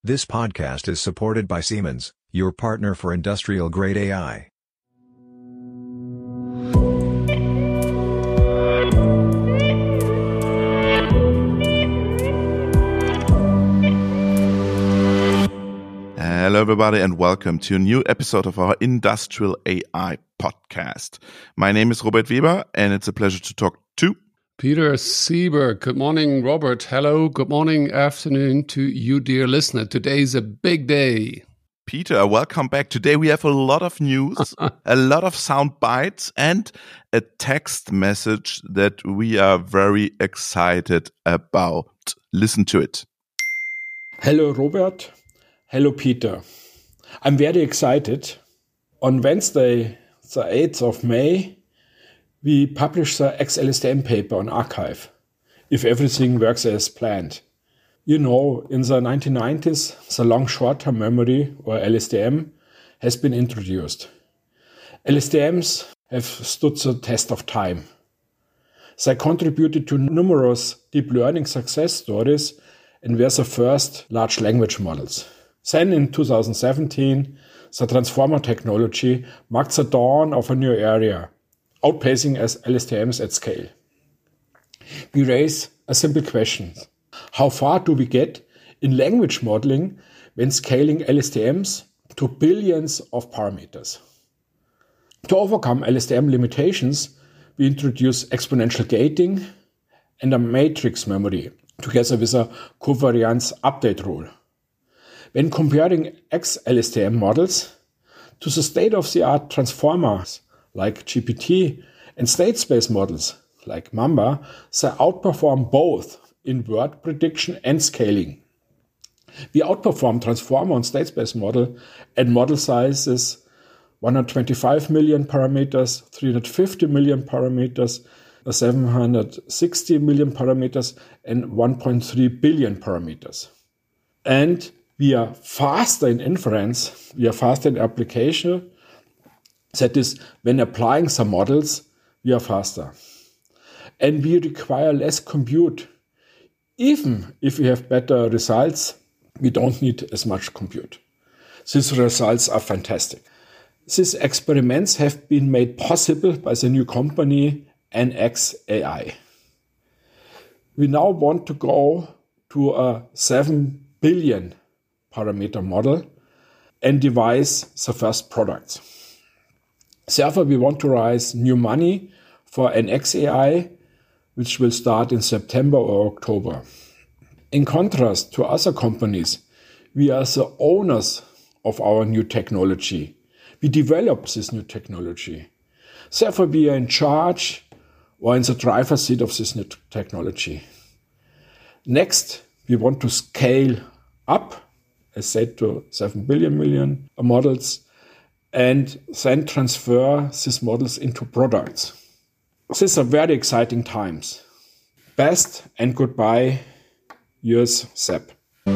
This podcast is supported by Siemens, your partner for industrial-grade AI. Hello, everybody, and welcome to a new episode of our Industrial AI podcast. My name is Robert Weber, and it's a pleasure to talk to Peter Sieber. Good morning, Robert. Hello. Good morning, afternoon to you, dear listener. Today's a big day. Peter. Welcome back. Today we have a lot of news, a lot of sound bites, and a text message that we are very excited about. Listen to it. Hello, Robert. Hello, Peter. I'm very excited. On Wednesday, the 8th of May, we published the XLSTM paper on arXiv, if everything works as planned. You know, in the 1990s, the long short-term memory, or LSTM, has been introduced. LSTMs have stood the test of time. They contributed to numerous deep learning success stories and were the first large language models. Then in 2017, the transformer technology marked the dawn of a new area, outpacing as LSTMs at scale. We raise a simple question. How far do we get in language modeling when scaling LSTMs to billions of parameters? To overcome LSTM limitations, we introduce exponential gating and a matrix memory, together with a covariance update rule. When comparing XLSTM models to the state-of-the-art transformers like GPT and state space models like Mamba, they outperform both in word prediction and scaling. We outperform transformer and state space model at model sizes 125 million parameters, 350 million parameters, 760 million parameters, and 1.3 billion parameters. And we are faster in inference, we are faster in application. That is, when applying some models, we are faster. And we require less compute. Even if we have better results, we don't need as much compute. These results are fantastic. These experiments have been made possible by the new company NXAI. We now want to go to a 7 billion parameter model and devise the first products. Therefore, we want to raise new money for NXAI, which will start in September or October. In contrast to other companies, we are the owners of our new technology. We developed this new technology. Therefore, we are in charge or in the driver's seat of this new technology. Next, we want to scale up, as said, to 7 billion models, and then transfer these models into products. These are very exciting times. Best and goodbye, yours, Sepp.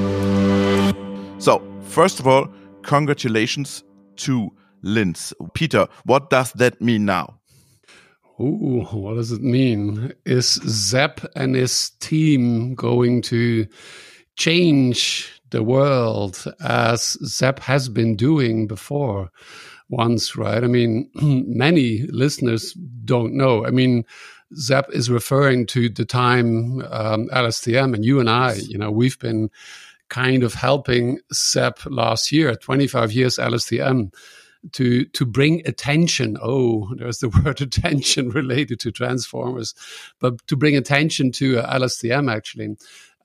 So, first of all, congratulations to Linz. Peter, what does that mean now? Ooh, what does it mean? Is Sepp and his team going to change the world as Sepp has been doing before once, right? I mean, many listeners don't know. I mean, Sepp is referring to the time LSTM, and you and I, we've been kind of helping Sepp last year, 25 years LSTM, to bring attention. Oh, there's the word attention related to transformers, but to bring attention to LSTM actually.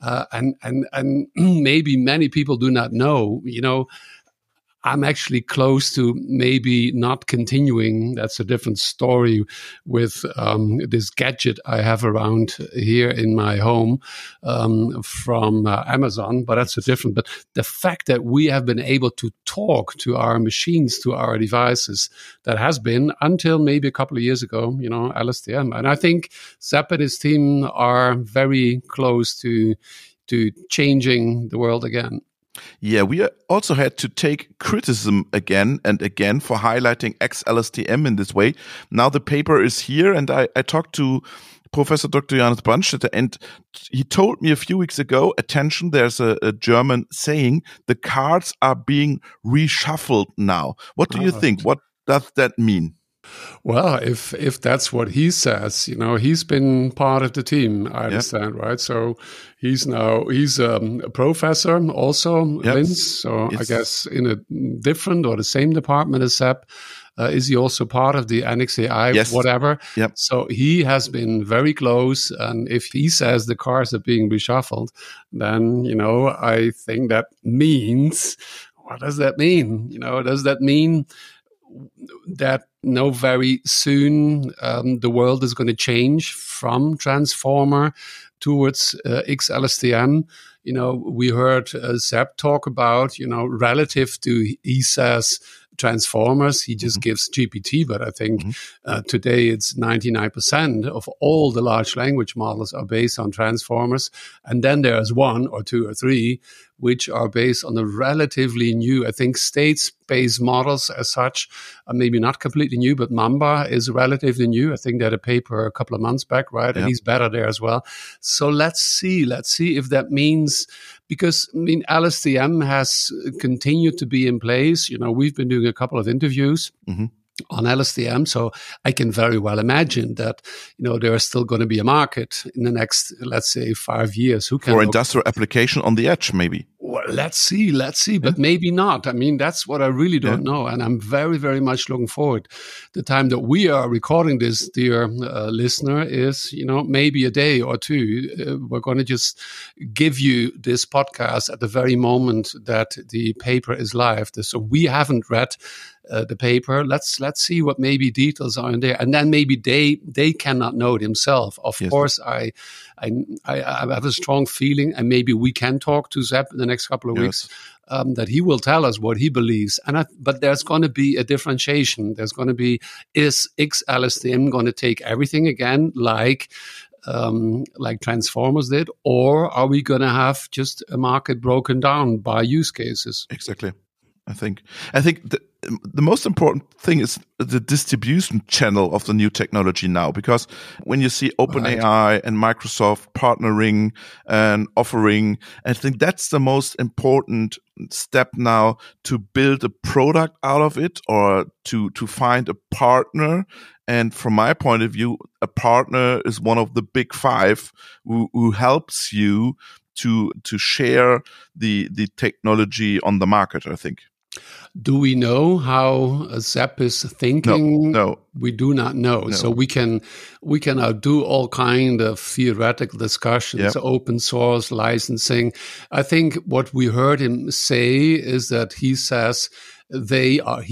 And maybe many people do not know, I'm actually close to maybe not continuing. That's a different story with this gadget I have around here in my home from Amazon, but that's a different. But the fact that we have been able to talk to our machines, to our devices, that has been until maybe a couple of years ago, LSTM. And I think Sepp and his team are very close to changing the world again. Yeah, we also had to take criticism again and again for highlighting XLSTM in this way. Now the paper is here, and I talked to Professor Dr. Johannes Brandstätter, and he told me a few weeks ago, attention, there's a German saying, the cards are being reshuffled now. What do you think? What does that mean? Well, if that's what he says, he's been part of the team, I understand, right? So he's a professor also, Linz. So I guess in a different or the same department as Sepp. Is he also part of the Annex AI, whatever? Yep. So he has been very close. And if he says the cards are being reshuffled, then, I think that means, what does that mean? Does that mean that very soon the world is going to change from transformer towards XLSTM? We heard Sepp talk about, relative to ESA's transformers, he just gives GPT, but I think today it's 99% of all the large language models are based on transformers. And then there's one or two or three which are based on the relatively new, I think, states-based models as such, maybe not completely new, but Mamba is relatively new. I think they had a paper a couple of months back, right? And he's better there as well. So let's see if that means, because, LSTM has continued to be in place. We've been doing a couple of interviews on LSTM. So I can very well imagine that, there is still going to be a market in the next, let's say, 5 years. Who can for industrial application on the edge, maybe. Well, let's see, but maybe not. That's what I really don't know. And I'm very, very much looking forward. The time that we are recording this, dear listener, is, maybe a day or two. We're going to just give you this podcast at the very moment that the paper is live. So we haven't read the paper. Let's see what maybe details are in there, and then maybe they cannot know it himself. Of course, I have a strong feeling, and maybe we can talk to Sepp in the next couple of weeks, that he will tell us what he believes. But there's going to be a differentiation. There's going to be, is XLSTM going to take everything again, like Transformers did, or are we going to have just a market broken down by use cases? Exactly. I think the most important thing is the distribution channel of the new technology now, because when you see OpenAI and Microsoft partnering and offering, I think that's the most important step now, to build a product out of it, or to find a partner. And from my point of view, a partner is one of the big five who helps you to share the technology on the market, I think. Do we know how Sepp is thinking? No. We do not know. No. So we can do all kind of theoretical discussions, open source, licensing. I think what we heard him say is that he says they are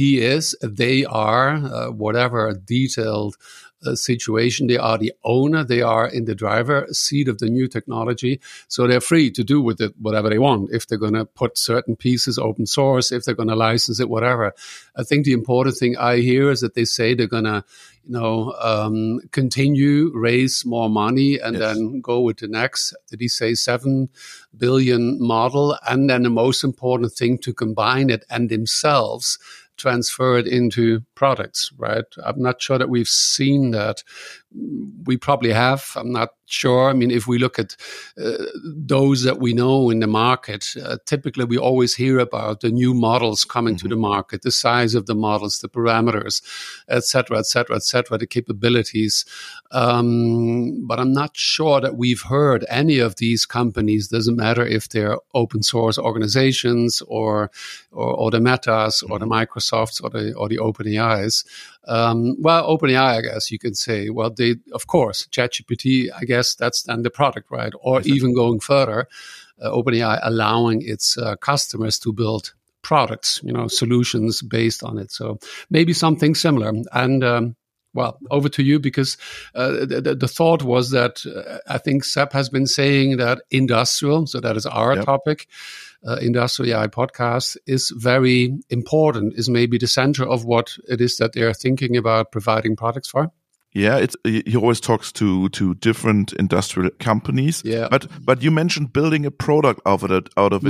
whatever detailed situation. They are the owner. They are in the driver's seat of the new technology. So they're free to do with it whatever they want. If they're going to put certain pieces open source, if they're going to license it, whatever. I think the important thing I hear is that they say they're going to, continue, raise more money, and then go with the next, did he say 7 billion model? And then the most important thing, to combine it and themselves transfer it into products, right? I'm not sure that we've seen that. We probably have. I'm not sure. If we look at those that we know in the market, typically we always hear about the new models coming to the market, the size of the models, the parameters, et cetera, the capabilities. But I'm not sure that we've heard any of these companies, doesn't matter if they're open source organizations or the Metas or the Microsofts or the OpenAIs. OpenAI, I guess you could say, they, of course, ChatGPT, I guess that's then the product, right? Or even going further, OpenAI allowing its customers to build products, solutions based on it. So maybe something similar. And over to you, because the thought was that I think Sepp has been saying that industrial, so that is our topic, Industrial AI podcast, is very important, is maybe the center of what it is that they're thinking about providing products for. Yeah, he always talks to different industrial companies. Yeah. But you mentioned building a product out of it of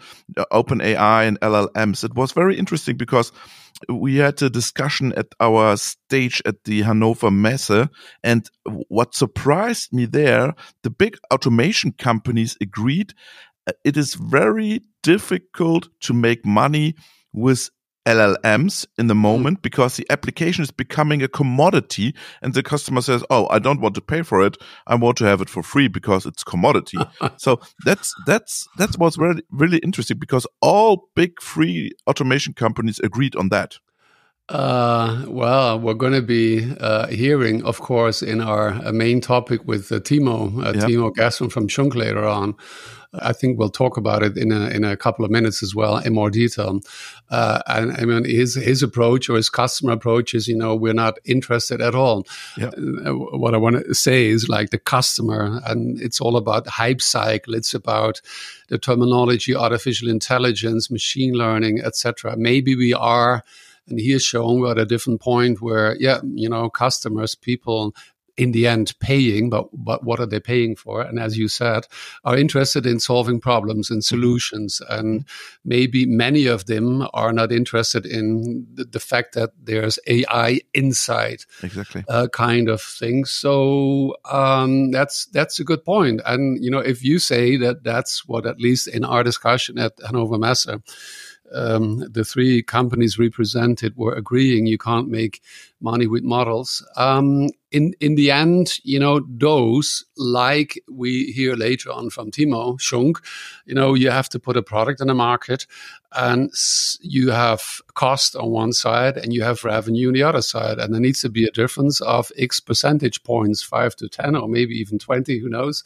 OpenAI and LLMs. It was very interesting because we had a discussion at our stage at the Hannover Messe, and what surprised me there, the big automation companies agreed it is very difficult to make money with LLMs in the moment because the application is becoming a commodity and the customer says, oh, I don't want to pay for it. I want to have it for free because it's commodity. So that's what's really, really interesting because all big free automation companies agreed on that. Well, we're going to be hearing, of course, in our main topic with Timo Gasson from Schunk later on. I think we'll talk about it in a couple of minutes as well in more detail. And I mean, his approach or his customer approach is, we're not interested at all. Yeah. What I want to say is like the customer, and it's all about hype cycle. It's about the terminology, artificial intelligence, machine learning, etc. Maybe we are. And he is showing we're at a different point where, customers, people in the end paying, but what are they paying for? And as you said, are interested in solving problems and solutions. And maybe many of them are not interested in the fact that there's AI inside, exactly, kind of thing. So that's a good point. And, if you say that that's what, at least in our discussion at Hannover Messe, the three companies represented were agreeing you can't make money with models. In the end, those, like we hear later on from Timo Schunk, you have to put a product in the market and you have cost on one side and you have revenue on the other side. And there needs to be a difference of X percentage points, 5 to 10, or maybe even 20, who knows?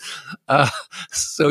So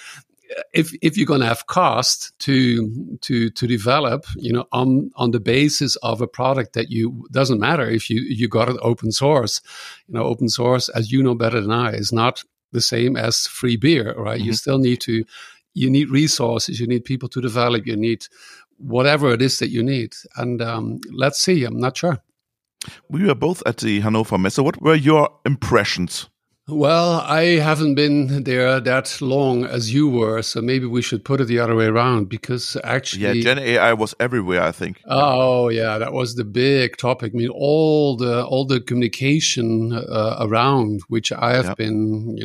if you're going to have cost to develop, on the basis of a product that doesn't matter if you got it open source. Open source, as you know better than I, is not the same as free beer, right? Mm-hmm. You still you need resources, you need people to develop, you need whatever it is that you need. And let's see, I'm not sure. We were both at the Hannover Messe. What were your impressions? Well, I haven't been there that long as you were, so maybe we should put it the other way around because actually... Yeah, Gen AI was everywhere, I think. Oh, yeah, that was the big topic. I mean, all the communication around, which I have been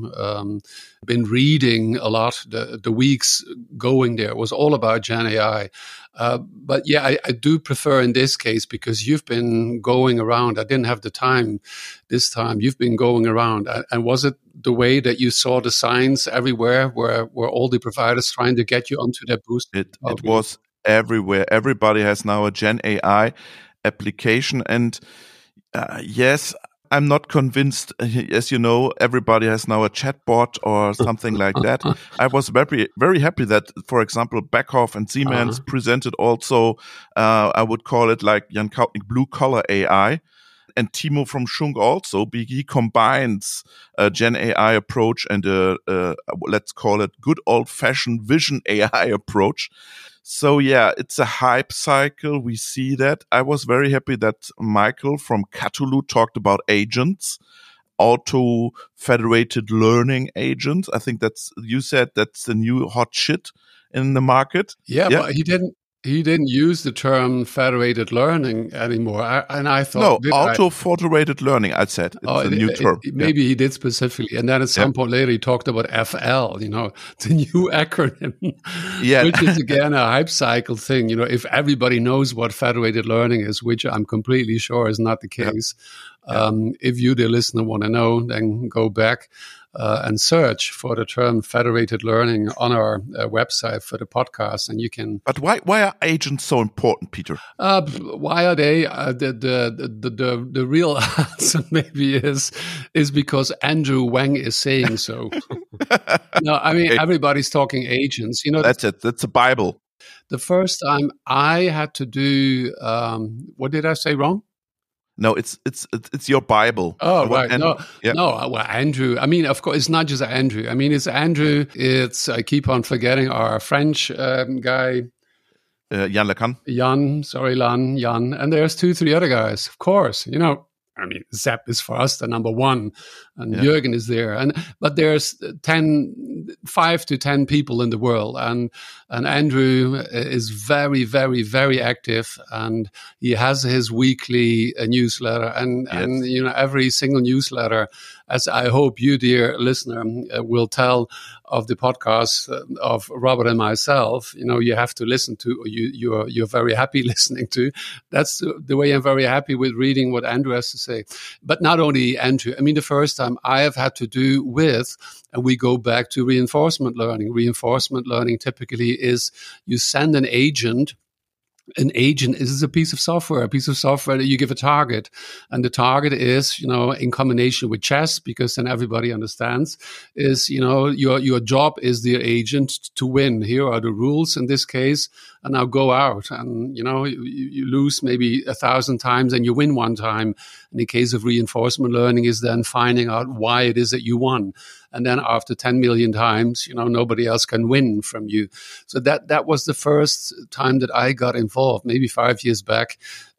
reading a lot the weeks going there, was all about Gen AI. But yeah, I do prefer in this case because you've been going around. I didn't have the time this time. You've been going around. And was it the way that you saw the signs everywhere where all the providers trying to get you onto their booth? It was everywhere. Everybody has now a Gen AI application. And yes, I'm not convinced. As you know, everybody has now a chatbot or something like that. I was very, very happy that, for example, Beckhoff and Siemens presented also, I would call it like Jan Kautnik blue-collar AI. And Timo from Schunk also, he combines a Gen AI approach and let's call it good old-fashioned vision AI approach. So yeah, it's a hype cycle. We see that. I was very happy that Michael from Cthulhu talked about agents, auto-federated learning agents. I think you said that's the new hot shit in the market. Yeah. But he didn't use the term federated learning anymore. And I thought... No, auto-federated learning, I said. It's a new term. Maybe he did specifically. And then at some point later, he talked about FL, the new acronym, which is, again, a hype cycle thing. If everybody knows what federated learning is, which I'm completely sure is not the case. If you, the listener, want to know, then go back and search for the term federated learning on our website for the podcast, and you can. But why are agents so important, Peter? Why are they? The real answer maybe is because Andrew Wang is saying so. No, I mean everybody's talking agents. That's it. That's the Bible. The first time I had to do what did I say wrong? No, it's your Bible. Oh, right. No. Well, Andrew. I mean, of course, it's not just Andrew. I mean, it's Andrew. I keep on forgetting our French guy. Jan LeCun. Jan. And there's 2-3 other guys, of course. I mean, Zap is for us the number one, and Jürgen is there. But there's 5 to 10 people in the world, and Andrew is very, very, very active, and he has his weekly newsletter, and every single newsletter, as I hope you, dear listener, will tell of the podcast of Robert and myself. You have to listen to, or you're very happy listening to. That's the way I'm very happy with reading what Andrew has to say. But not only Andrew. I mean, the first time I have had to do with, and we go back to reinforcement learning. Reinforcement learning typically is you send an agent. An agent is a piece of software that you give a target. And the target is, in combination with chess, because then everybody understands, is, your job is the agent to win. Here are the rules in this case, and now go out. And, you lose maybe 1,000 times and you win one time. In the case of reinforcement learning is then finding out why it is that you won. And then after 10 million times, nobody else can win from you. So that was the first time that I got involved, maybe 5 years back,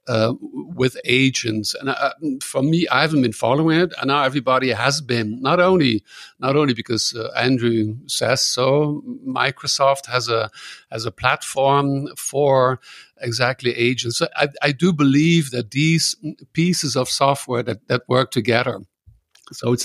with agents. And for me, I haven't been following it, and now everybody has been. Not only because Andrew says so. Microsoft has a platform for exactly agents. So I do believe that these pieces of software that work together. So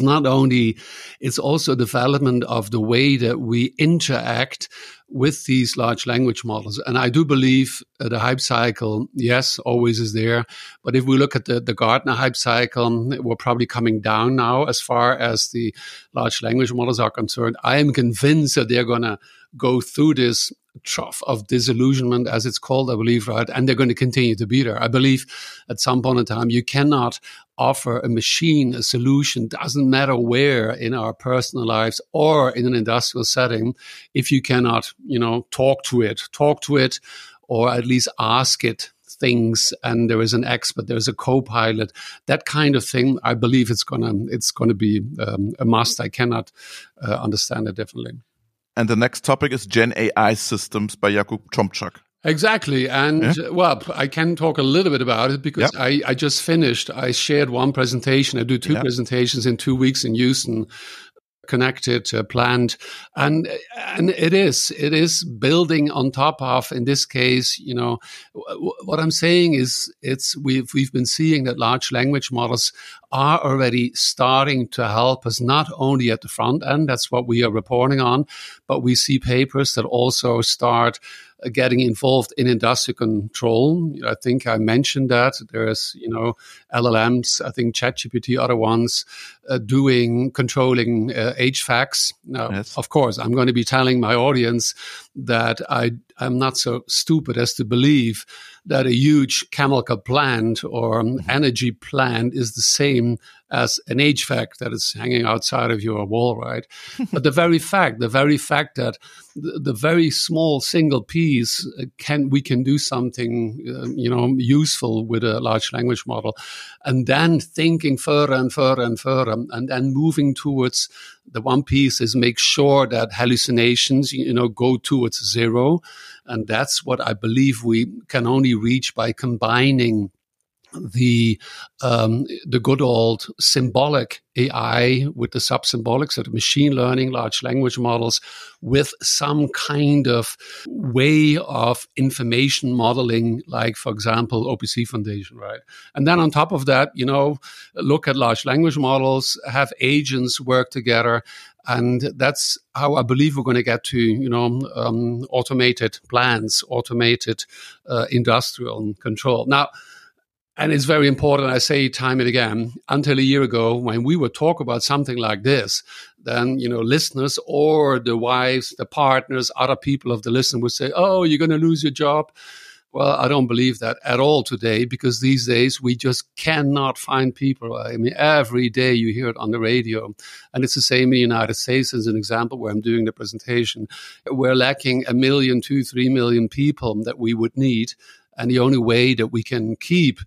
it's also development of the way that we interact with these large language models. And I do believe the hype cycle, yes, always is there. But if we look at the Gartner hype cycle, we're probably coming down now as far as the large language models are concerned. I am convinced that they're going to go through this trough of disillusionment, as it's called, I believe, right? And they're going to continue to be there. I believe at some point in time, you cannot offer a machine a solution, doesn't matter where in our personal lives or in an industrial setting, if you cannot, talk to it, or at least ask it things, and there is an expert, there's a co-pilot, that kind of thing. I believe it's gonna be a must. I cannot understand it differently. And the next topic is Gen AI systems by Jakub Tomczak. Exactly. And well, I can talk a little bit about it because I just finished. I shared one presentation. I do two presentations in 2 weeks in Houston, connected, planned. And it is building on top of, in this case, what I'm saying is we've been seeing that large language models are already starting to help us not only at the front end, that's what we are reporting on, but we see papers that also start getting involved in industrial control. I think I mentioned that there's, LLMs, I think ChatGPT, other ones controlling HVACs. Now, Of course, I'm going to be telling my audience that I'm not so stupid as to believe that a huge chemical plant or energy plant is the same as an HVAC that is hanging outside of your wall, right? But the very fact that the very small single piece we can do something, useful with a large language model, and then thinking further and further and further, and then moving towards the one piece is make sure that hallucinations, go towards zero. And that's what I believe we can only reach by combining the good old symbolic AI with the sub-symbolic, so the machine learning, large language models, with some kind of way of information modeling, like, for example, OPC Foundation, right? And then on top of that, look at large language models, have agents work together. And that's how I believe we're going to get to, automated plants, automated industrial control. Now, and it's very important, I say time and again, until a year ago, when we would talk about something like this, then, listeners or the wives, the partners, other people of the listener would say, oh, you're going to lose your job. Well, I don't believe that at all today, because these days we just cannot find people. I mean, every day you hear it on the radio. And it's the same in the United States, as an example, where I'm doing the presentation. We're lacking 1 million, 2, 3 million people that we would need. And the only way that we can keep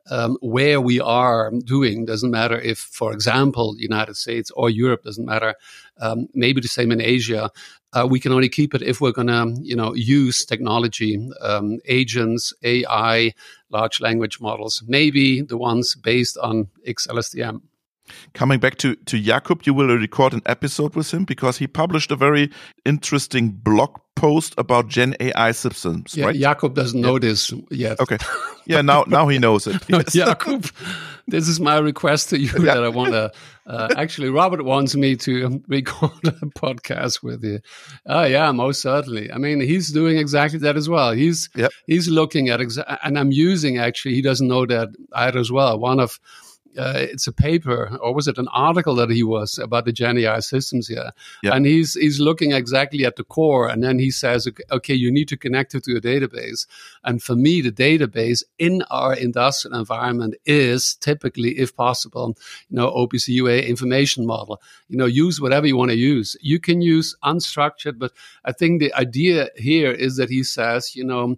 where we are doing. Doesn't matter if, for example, United States or Europe, doesn't matter. Maybe the same in Asia. We can only keep it if we're going to, use technology, agents, AI, large language models, maybe the ones based on XLSTM. Coming back to Jakub, you will record an episode with him because he published a very interesting blog post about Gen AI systems, right? Jakub doesn't know this yet. Okay. Yeah, now he knows it. No, Jakub, this is my request to you that I want to... actually, Robert wants me to record a podcast with you. Yeah, most certainly. I mean, he's doing exactly that as well. He's looking at... and I'm using, actually, he doesn't know that either as well. One of... it's a paper, or was it an article that he was about the Gen AI systems here? Yeah. And he's looking exactly at the core, and then he says, okay, you need to connect it to a database. And for me, the database in our industrial environment is typically, if possible, OPC UA information model. Use whatever you want to use. You can use unstructured, but I think the idea here is that he says,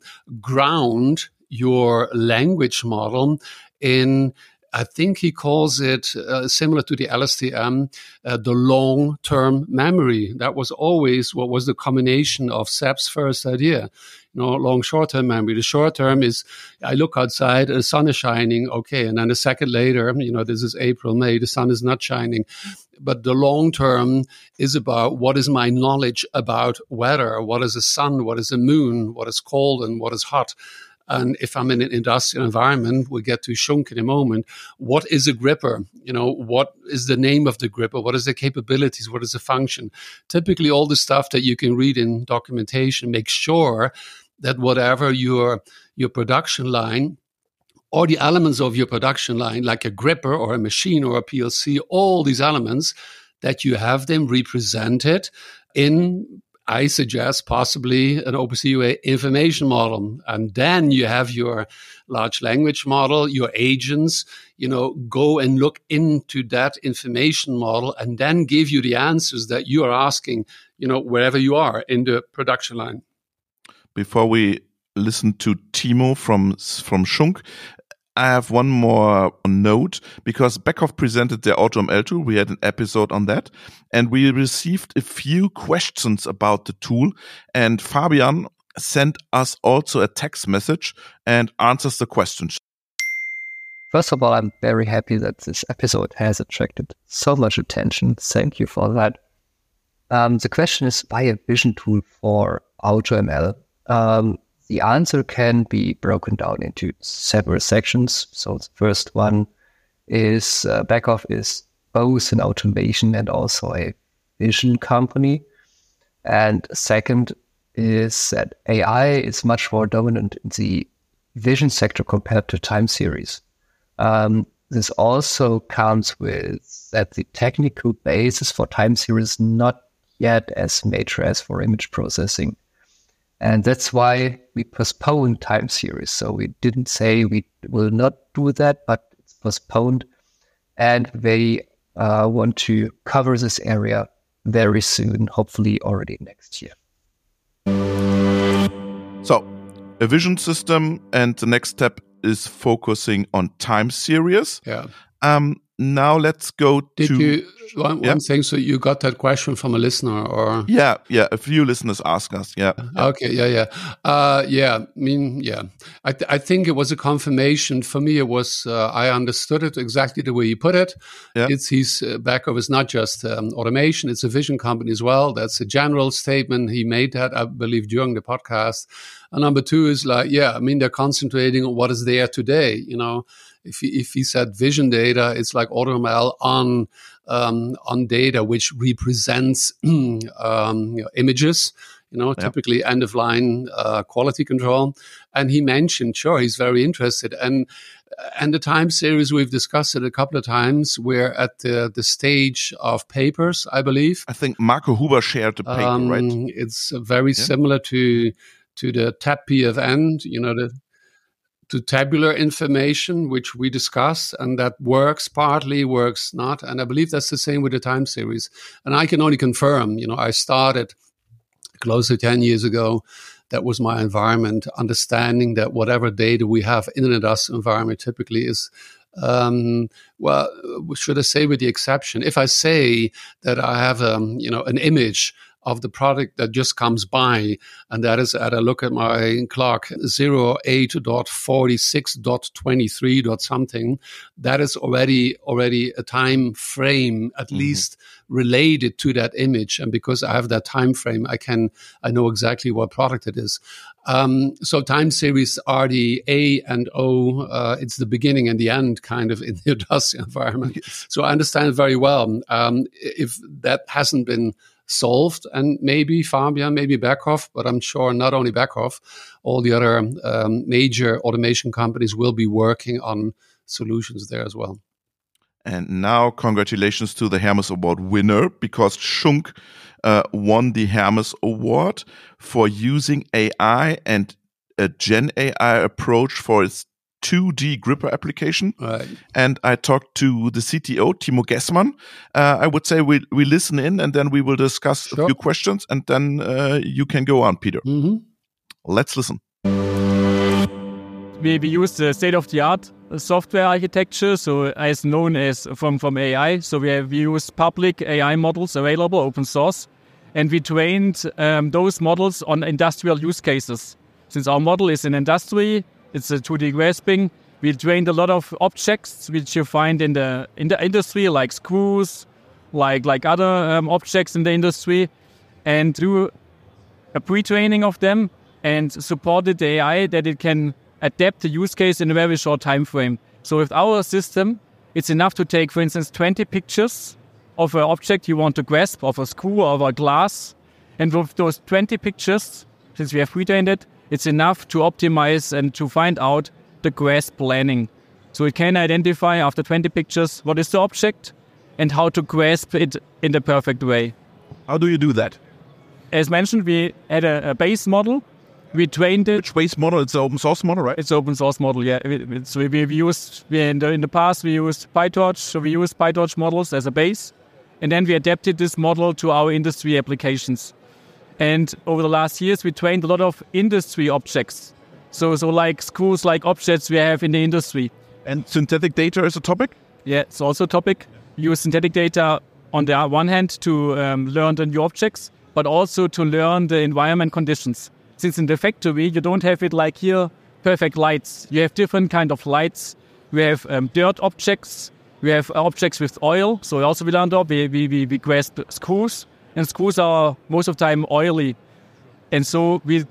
ground your language model in, I think he calls it similar to the LSTM, the long-term memory. That was always what was the combination of SAP's first idea. Long short-term memory. The short-term is, I look outside, the sun is shining, okay, and then a second later, this is April, May, the sun is not shining. But the long-term is about what is my knowledge about weather, what is the sun, what is the moon, what is cold and what is hot. And if I'm in an industrial environment, we'll get to Schunk in a moment. What is a gripper? What is the name of the gripper? What is the capabilities? What is the function? Typically, all the stuff that you can read in documentation, make sure that whatever your production line or the elements of your production line, like a gripper or a machine or a PLC, all these elements, that you have them represented in, I suggest, possibly an OPC UA information model. And then you have your large language model, your agents, go and look into that information model and then give you the answers that you are asking, wherever you are in the production line. Before we listen to Timo from Schunk, I have one more note, because Beckhoff presented their AutoML tool. We had an episode on that, and we received a few questions about the tool, and Fabian sent us also a text message and answers the questions. First of all, I'm very happy that this episode has attracted so much attention. Thank you for that. The question is, why a vision tool for AutoML? The answer can be broken down into several sections. So the first one is Beckhoff is both an automation and also a vision company. And second is that AI is much more dominant in the vision sector compared to time series. This also comes with that the technical basis for time series is not yet as major as for image processing. And that's why we postponed time series. So we didn't say we will not do that, but it's postponed. And they want to cover this area very soon, hopefully already next year. So, a vision system, and the next step is focusing on time series. Yeah. Now let's go to... One thing, so you got that question from a listener, or? Yeah, a few listeners ask us, yeah. Okay, yeah. I think it was a confirmation. For me, it was, I understood it exactly the way you put it. Yeah. Beckhoff is not just automation, it's a vision company as well. That's a general statement. He made that, I believe, during the podcast. And number two is they're concentrating on what is there today, If he said vision data, it's like AutoML on data which represents images, typically end of line quality control. And he mentioned, sure, he's very interested. And the time series, we've discussed it a couple of times. We're at the stage of papers, I believe. I think Marco Huber shared the paper, right? It's very similar to the TAP PFN, to tabular information, which we discussed, and that works partly, works not. And I believe that's the same with the time series. And I can only confirm, I started close to 10 years ago that was my environment, understanding that whatever data we have in an industrial environment typically is, well, should I say with the exception, if I say that I have, an image of the product that just comes by, and that is at a look at my clock 08.46.23. something, that is already a time frame at least related to that image, and because I have that time frame, I know exactly what product it is. So time series are the A and O. It's the beginning and the end kind of in the industrial environment. Yes. So I understand it very well. If that hasn't been solved, and maybe Fabian, maybe Beckhoff, but I'm sure not only Beckhoff, all the other major automation companies will be working on solutions there as well. And now congratulations to the Hermes Award winner, because Schunk won the Hermes Award for using AI and a Gen AI approach for its 2D gripper application. Right. And I talked to the CTO, Timo Gessmann. I would say we listen in, and then we will discuss a few questions, and then you can go on, Peter. Let's listen. We use the state-of-the-art software architecture, so as known as from AI. So we use public AI models available, open source, and we trained those models on industrial use cases. Since our model is in industry, it's a 2D grasping. We trained a lot of objects which you find in the industry, like screws, like other objects in the industry, and through a pre-training of them, and supported the AI that it can adapt the use case in a very short time frame. So with our system, it's enough to take, for instance, 20 pictures of an object you want to grasp, of a screw or of a glass, and with those 20 pictures, since we have pre-trained it, it's enough to optimize and to find out the grasp planning. So it can identify after 20 pictures what is the object and how to grasp it in the perfect way. How do you do that? As mentioned, we had a base model. We trained it. Which base model? It's an open source model, right? It's an open source model, yeah. So in the past we used PyTorch. So we used PyTorch models as a base. And then we adapted this model to our industry applications. And over the last years, we trained a lot of industry objects. So like screws, like objects we have in the industry. And synthetic data is a topic? Yeah, it's also a topic. We use synthetic data on the one hand to learn the new objects, but also to learn the environment conditions. Since in the factory, you don't have it like here, perfect lights. You have different kind of lights. We have dirt objects. We have objects with oil. So also we learned we grasp screws. And screws are most of the time oily. And so we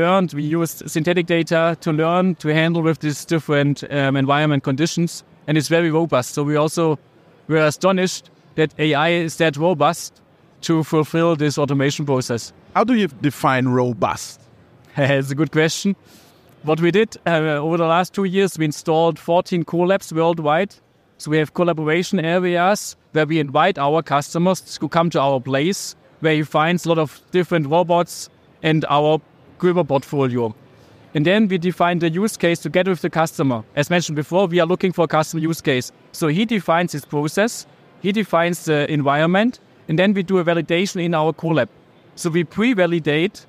used synthetic data to learn to handle with these different environment conditions. And it's very robust. So we were astonished that AI is that robust to fulfill this automation process. How do you define robust? It's a good question. What we did over the last 2 years, we installed 14 collabs worldwide. So we have collaboration areas where we invite our customers to come to our place, where he finds a lot of different robots and our gripper portfolio. And then we define the use case together with the customer. As mentioned before, we are looking for a customer use case. So he defines his process, he defines the environment, and then we do a validation in our collab. So we pre-validate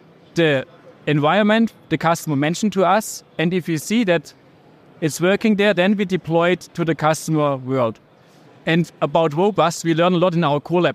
the environment the customer mentioned to us, and if we see that it's working there, then we deploy it to the customer world. And about robust, we learn a lot in our collab.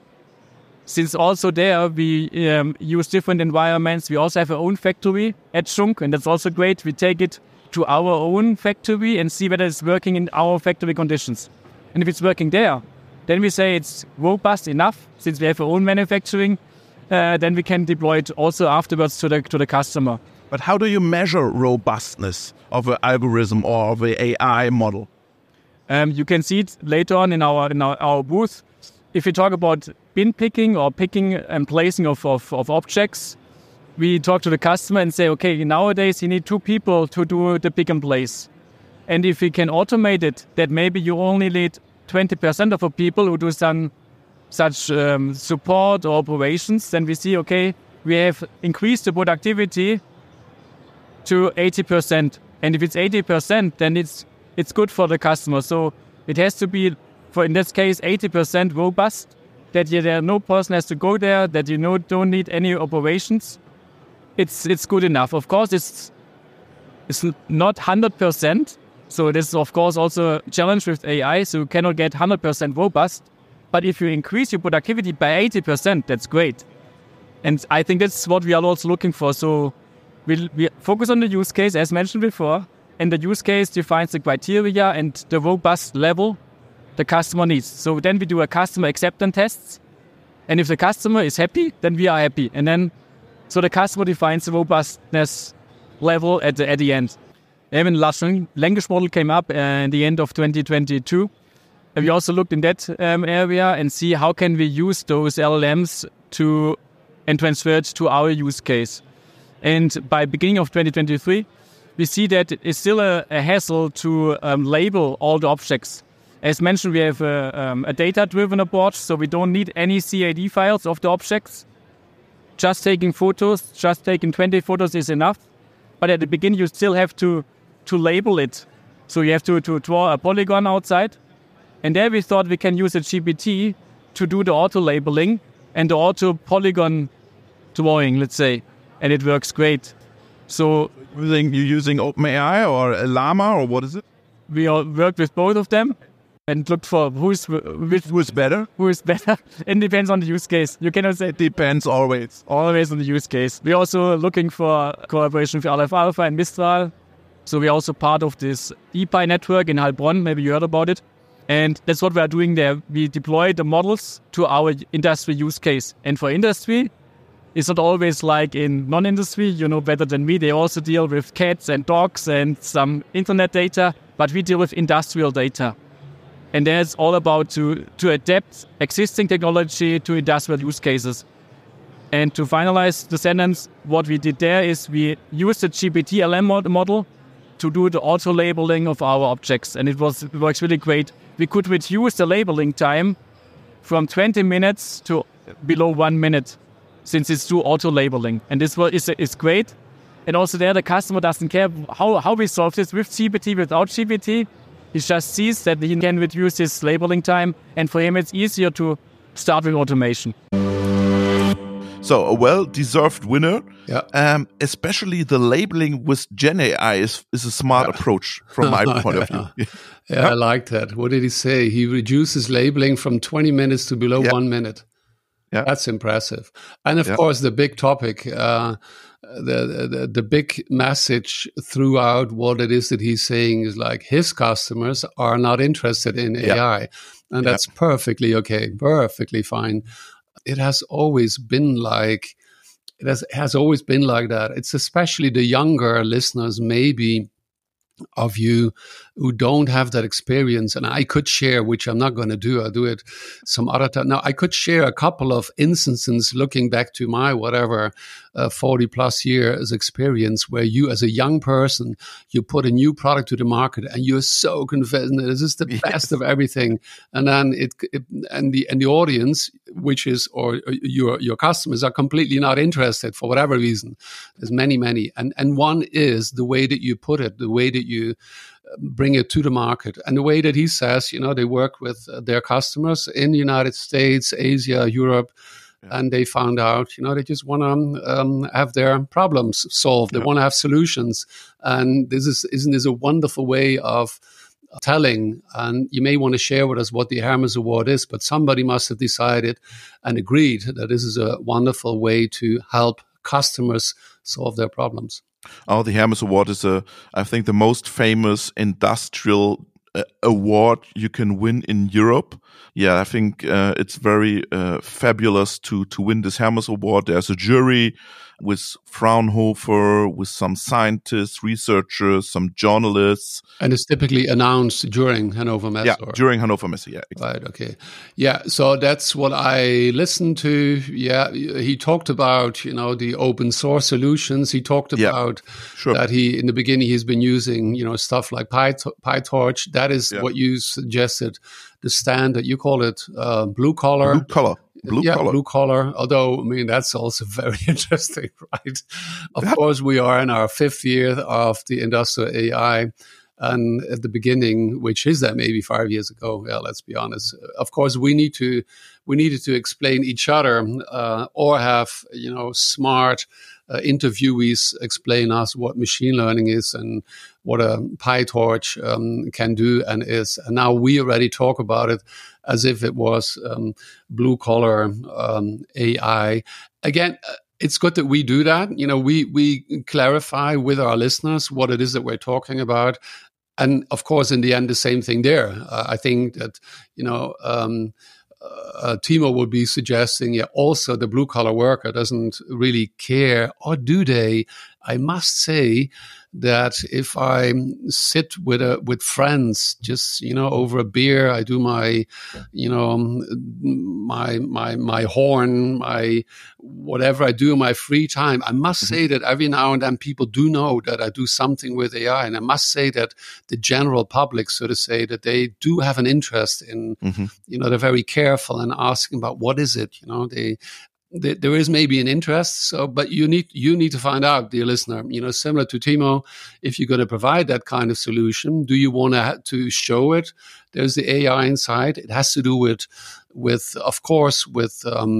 Since also there we use different environments, we also have our own factory at Schunk, and that's also great. We take it to our own factory and see whether it's working in our factory conditions. And if it's working there, then we say it's robust enough, since we have our own manufacturing, then we can deploy it also afterwards to the customer. But how do you measure robustness of an algorithm or of an AI model? You can see it later on in our booth. If you talk about bin picking or picking and placing of objects, we talk to the customer and say, okay, nowadays you need 2 people to do the pick and place. And if we can automate it, that maybe you only need 20% of the people who do some such support or operations, then we see, okay, we have increased the productivity to 80%. And if it's 80%, then it's good for the customer. So it has to be, in this case, 80% robust, that no person has to go there, that don't need any operations. it's good enough. Of course, it's not 100%. So this is, of course, also a challenge with AI. So you cannot get 100% robust. But if you increase your productivity by 80%, that's great. And I think that's what we are also looking for. So we focus on the use case, as mentioned before. And the use case defines the criteria and the robust level the customer needs. So then we do a customer acceptance tests. And if the customer is happy, then we are happy. And then, so the customer defines the robustness level at the end. Even large language model came up in the end of 2022. And we also looked in that area and see how can we use those LLMs and transfer it to our use case. And by beginning of 2023, we see that it's still a hassle to label all the objects. As mentioned, we have a data-driven approach, so we don't need any CAD files of the objects. Just taking photos, just taking 20 photos is enough. But at the beginning, you still have to label it. So you have to draw a polygon outside. And there we thought we can use a GPT to do the auto-labeling and the auto-polygon drawing, let's say. And it works great. So you're using OpenAI or Llama, or what is it? We worked with both of them and looked for who's better. Who is better. It depends on the use case. You cannot say. It depends always. Always on the use case. We're also looking for collaboration with Aleph Alpha and Mistral. So we're also part of this EPI network in Heilbronn. Maybe you heard about it. And that's what we are doing there. We deploy the models to our industry use case. And for industry, it's not always like in non-industry, you know better than me. They also deal with cats and dogs and some internet data, but we deal with industrial data. And that's all about to adapt existing technology to industrial use cases. And to finalize the sentence, what we did there is we used the GPT-LM model to do the auto-labeling of our objects. And it works really great. We could reduce the labeling time from 20 minutes to below 1 minute, since it's through auto-labeling. And this is great. And also there, the customer doesn't care how we solve this with GPT, without GPT. He just sees that he can reduce his labeling time. And for him, it's easier to start with automation. So a well-deserved winner. Yeah. Especially the labeling with Gen AI is a smart approach from my point of view. Yeah, I like that. What did he say? He reduces labeling from 20 minutes to below 1 minute. Yeah. That's impressive. And of course, the big topic, the big message throughout what it is that he's saying is like his customers are not interested in AI. And that's perfectly okay, perfectly fine. It has always been like, has always been like that. It's especially the younger listeners, maybe, of you who don't have that experience. And I could share, which I'm not going to do. I'll do it some other time. Now, I could share a couple of instances looking back to my 40 plus years experience, where you as a young person, you put a new product to the market and you're so convinced this is the best of everything. And then the audience, which is, or your customers, are completely not interested for whatever reason. There's many. And one is the way that you put it, the way that you bring it to the market, and the way that he says, they work with their customers in the United States, Asia, Europe, and they found out, they just want to have their problems solved. They want to have solutions, and isn't this a wonderful way of telling? And you may want to share with us what the Hermes Award is, but somebody must have decided and agreed that this is a wonderful way to help customers solve their problems. Oh, the Hermes Award is I think the most famous industrial award you can win in Europe. Yeah, I think it's very fabulous to win this Hermes Award. There's a jury with Fraunhofer, with some scientists, researchers, some journalists. And it's typically announced during Hannover Messe. Yeah, during Hannover Messe, yeah. Exactly. Right, okay. Yeah, so that's what I listened to. Yeah, he talked about, the open source solutions. He talked about that in the beginning, he's been using, stuff like PyTorch. That is what you suggested, the standard, you call it blue collar. Blue collar. Although, that's also very interesting, right? Of course, we are in our 5th year of the industrial AI. And at the beginning, which is that maybe 5 years ago, let's be honest. Of course, we needed to explain each other or have, smart interviewees explain us what machine learning is and what a PyTorch can do and is. And now we already talk about it as if it was blue collar AI. Again, it's good that we do that. We clarify with our listeners what it is that we're talking about. And of course, in the end, the same thing there. I think that, Timo would be suggesting, also the blue collar worker doesn't really care, or do they? I must say that if I sit with friends, just over a beer, I do my my horn, my whatever I do in my free time. I must say that every now and then people do know that I do something with AI, and I must say that the general public, so to say, that they do have an interest in. They're very careful and asking about what is it. There is maybe an interest, but you need to find out, dear listener. Similar to Timo, if you're going to provide that kind of solution, do you want to show it? There's the AI inside. It has to do with of course, with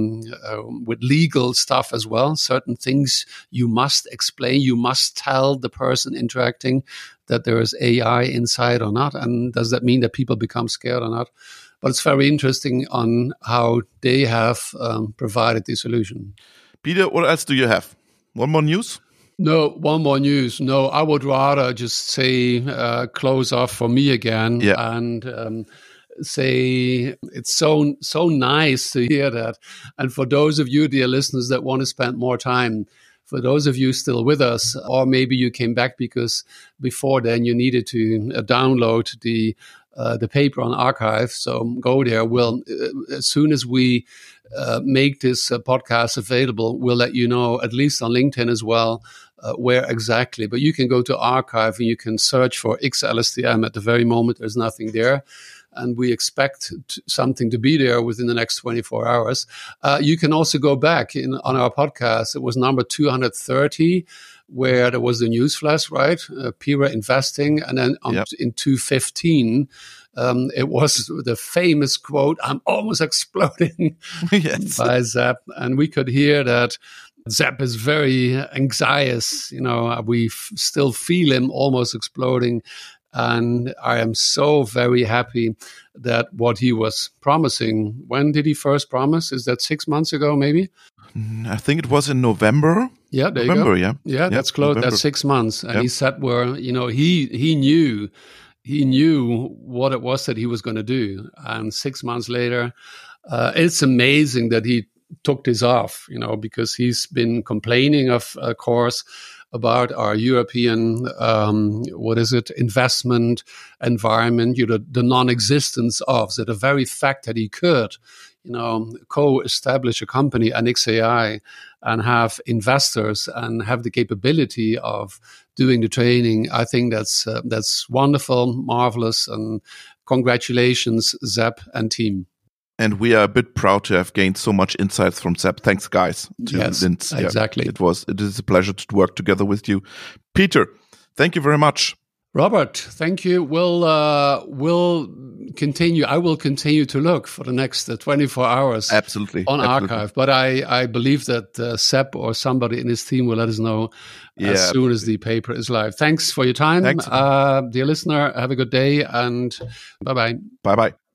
legal stuff as well. Certain things you must explain. You must tell the person interacting that there is AI inside or not. And does that mean that people become scared or not? But it's very interesting on how they have provided the solution. Peter, what else do you have? One more news? No, one more news. No, I would rather just say close off for me again and say it's so nice to hear that. And for those of you, dear listeners, that want to spend more time, for those of you still with us, or maybe you came back because before then you needed to download the paper on arXiv. So go there. We'll as soon as we make this podcast available, we'll let you know, at least on LinkedIn as well, where exactly. But you can go to arXiv and you can search for XLSTM. At the very moment, there's nothing there. And we expect something to be there within the next 24 hours. You can also go back on our podcast. It was number 230, where there was the news flash, right? Pira investing. And then in 215, it was the famous quote, "I'm almost exploding," by Zap. And we could hear that Zap is very anxious. We still feel him almost exploding. And I am so very happy that what he was promising, when did he first promise? Is that 6 months ago, maybe? I think it was in November. Yeah, there November, you go. Yeah, that's close. November. That's 6 months. And he said he knew what it was that he was going to do. And 6 months later, it's amazing that he took this off, because he's been complaining, of course, about our European, investment environment, the non-existence of. So the very fact that he could, co-establish a company, NXAI, and have investors and have the capability of doing the training, I think that's wonderful, marvelous, and congratulations, Zap and team. And we are a bit proud to have gained so much insights from Zap. Thanks, guys. Yes, exactly. It is a pleasure to work together with you. Peter, thank you very much. Robert, thank you. We'll continue. I will continue to look for the next 24 hours. Absolutely. On arXiv. But I believe that Seb or somebody in his team will let us know as soon as the paper is live. Thanks for your time. Thanks. Dear listener, have a good day and bye-bye. Bye-bye.